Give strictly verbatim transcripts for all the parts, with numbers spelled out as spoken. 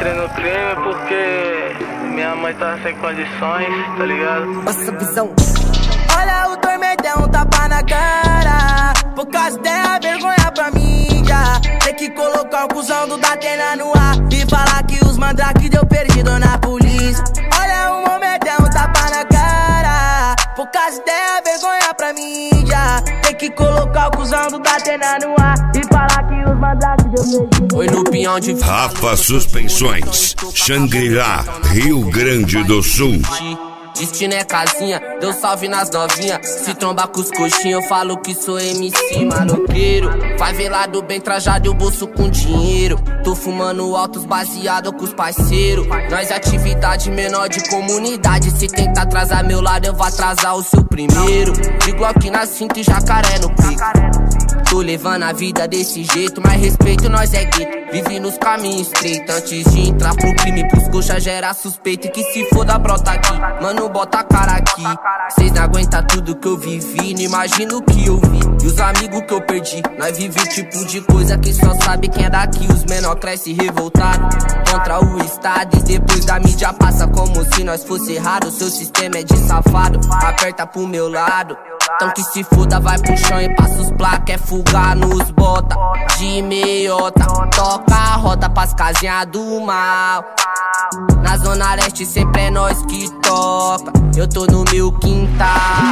entrei no crime porque minha mãe tava sem condições, tá ligado? Nossa visão. Olha o tormentão, tapa na cara. Por causa dela, vergonha pra mídia. Tem que colocar o cuzão do Datena no ar e falar que os mandrake deu perdido na polícia. Olha o momentão, tapa na cara. Por causa dela, vergonha pra mídia. Tem que colocar o cuzão do Datena no ar e falar que os mandrake deu perdido. Foi no pinhão de Rafa Suspensões, Xangri-Lá, Rio Grande do Sul. Destino é casinha, deu salve nas novinha. Se trombar com os coxinhos, eu falo que sou M C maloqueiro. Favelado bem trajado e o bolso com dinheiro. Tô fumando altos baseado com os parceiros. Nós é atividade menor de comunidade. Se tentar atrasar meu lado, eu vou atrasar o seu primeiro. De Glock na cinta e jacaré no pico. Tô levando a vida desse jeito, mas respeito nós é gueto. Vive nos caminhos estreitos, antes de entrar pro crime. Pros coxa gera suspeito e que se foda brota aqui. Mano, bota a cara aqui. Cês não aguentam tudo que eu vivi, não imagino o que eu vi. E os amigos que eu perdi, nós vive o tipo de coisa que só sabe quem é daqui. Os menor cresce revoltado contra o estado e depois da mídia passa como se nós fosse errado. Seu sistema é de safado, aperta pro meu lado. Então que se foda, vai pro chão e passa os placa. É fugar nos bota de meiota. Toca a roda pras casinhas do mal. Na zona leste sempre é nós que toca. Eu tô no meu quintal.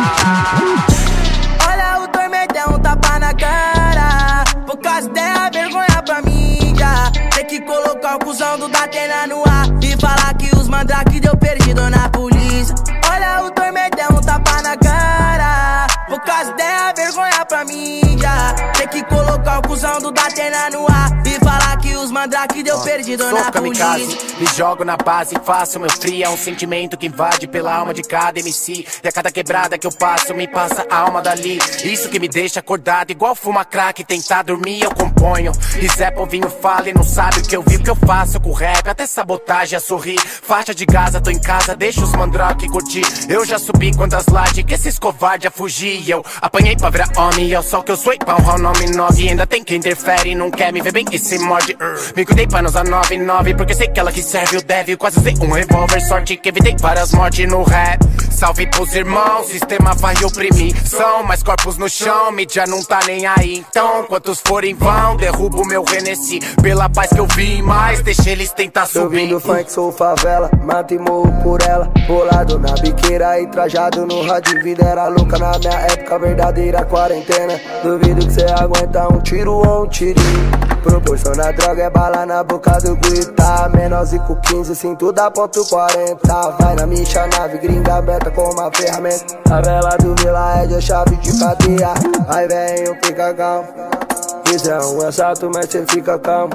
Olha o tormentão, tapa na cara. Por causa dela, vergonha pra mídia. Tem que colocar o cuzão do Datena no ar e falar que os mandrake deu perdido na polícia. Olha o tormentão, tapa na cara. Por causa dela, vergonha pra mídia. Tem que colocar o cuzão do Datena no ar e falar que os mandrake deu perdido Sou na kamikaze, polícia. me jogo na base, faço meu free. É um sentimento que invade pela alma de cada M C. E a cada quebrada que eu passo, me passa a alma dali. Isso que me deixa acordado, igual fuma crack. Tentar dormir, eu componho. E Zé Povinho fala e não sabe o que eu vi. O que eu faço com rap, até sabotagem a sorrir. Faixa de Gaza, tô em casa, deixa os mandrake curtir. Eu já subi quantas lajes que esses covardes a fugir. Eu apanhei pra virar homem, é só que eu sou pau, o nome nove. Ainda tem quem interfere, não quer me ver bem e se morde. uh. Me cuidei pra não usar nove nove, porque sei que ela que serve o deve. Quase usei um revólver, sorte que evitei várias mortes no rap. Salve pros irmãos, sistema vai oprimir. São mais corpos no chão, mídia não tá nem aí. Então, quantos forem vão, derrubo meu Renesci. Pela paz que eu vi, mas deixa eles tentar subir. Subindo funk, sou favela, mato e morro por ela. Bolado na biqueira e trajado no rádio. Vida era louca na minha época, verdadeira quarentena. Duvido que cê aguenta um tiro ou um tirinho. Proporciona droga, é bala na boca do guita. Menorzinho com quinze, cinto da ponto quarenta. Vai na minha nave, gringa aberta com uma ferramenta. A vela do Vila é a chave de cadeia. Aí vem, fica calmo. Isso é um assalto, mas cê fica calmo.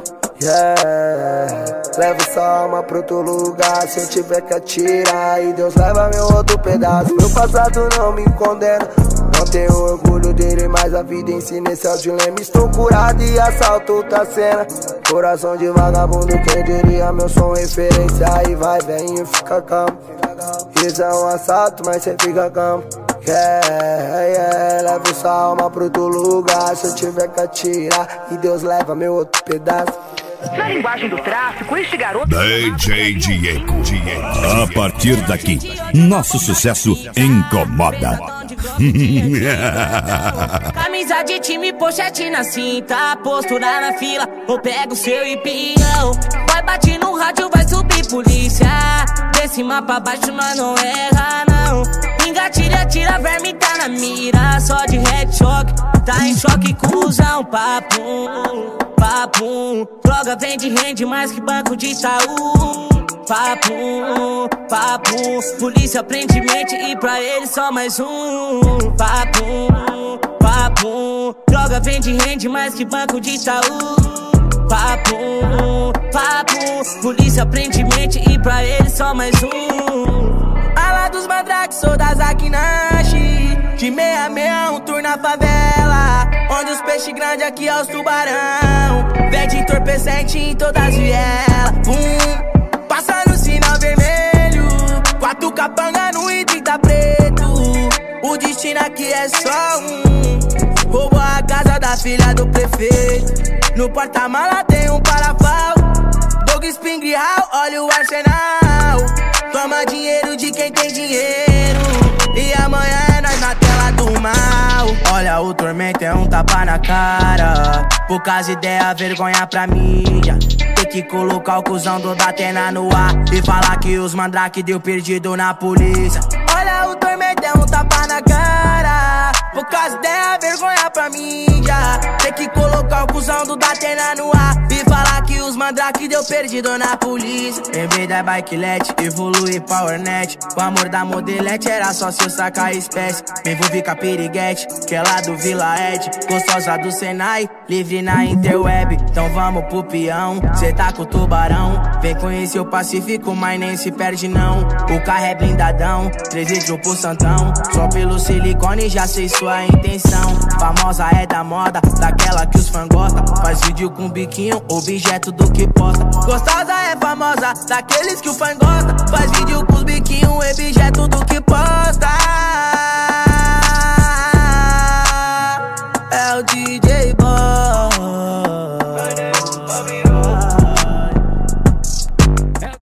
Yeah. Leva sua alma pra outro lugar. Se eu tiver que atirar, e Deus leva meu outro pedaço. Meu passado não me condena, não tenho orgulho dele, mas a vida ensina esse é o dilema. Estou curado e assalto outra cena. Coração de vagabundo, quem diria, meu som referência. Aí vai, vem e fica calmo. Isso é um assalto, mas cê fica calmo. Yeah, yeah, leva sua alma pro outro lugar. Se eu tiver que atirar, e Deus leva meu outro pedaço. Na linguagem do tráfico, este garoto... D J Diego. A partir daqui, nosso sucesso incomoda. Camisa de time, pochete na cinta, postura na fila, ou pega o seu empião. Vai bate no rádio, vai subir polícia. De cima pra baixo nós não erra não. Engatilha, tira, verme tá na mira. Só de headshot, tá em choque, cuzão. Papum, papum. Droga vende, rende mais que banco de Itaú. Papum, papum. Polícia prende mente e pra ele só mais um. Papum, papum. Droga vende, rende mais que banco de Itaú. Papum, papum. Polícia prende mente e pra ele só mais um. Ala dos mandrake, sou da Zakinashi. De meia meia, um tour na favela. Onde os peixes grandes aqui é os tubarão. Vende entorpecente em todas as vielas. Bum, passa no sinal vermelho. Quatro capanga no e trinta preto. O destino aqui é só um. Roubou a casa da filha do prefeito. No porta-mala tem um parafal. Dog Spring Hall, olha o arsenal. Toma dinheiro de quem tem dinheiro. E amanhã é nós na tela do mal. Olha o tormento, é um tapa na cara. Poucas ideias, vergonha pra mídia. Tem que colocar o cuzão do Datena no ar e falar que os mandrake deu perdido na polícia. Olha o tormento, é um tapa na cara. Poucas ideias, vergonha pra mídia. Tem que colocar o cuzão do Datena no ar e falar que os mandrake deu perdido na polícia. Em vez da bikelete, evolui powernet. O amor da modelete era só se eu sacar a espécie. Me envolvi com a piriguete, que é lá do Vila Ed. Gostosa do Senai, livre na interweb. Então vamos pro peão, cê tá com o tubarão. Vem conhecer o Pacífico, mas nem se perde não. O carro é blindadão, três litros pro Santão. Só pelo silicone já sei sua intenção. Famosa é da moda, daquela que os fãs gostam. Faz vídeo com biquinho, objeto do que posta. Gostosa é famosa, daqueles que o fã gosta. Faz vídeo com os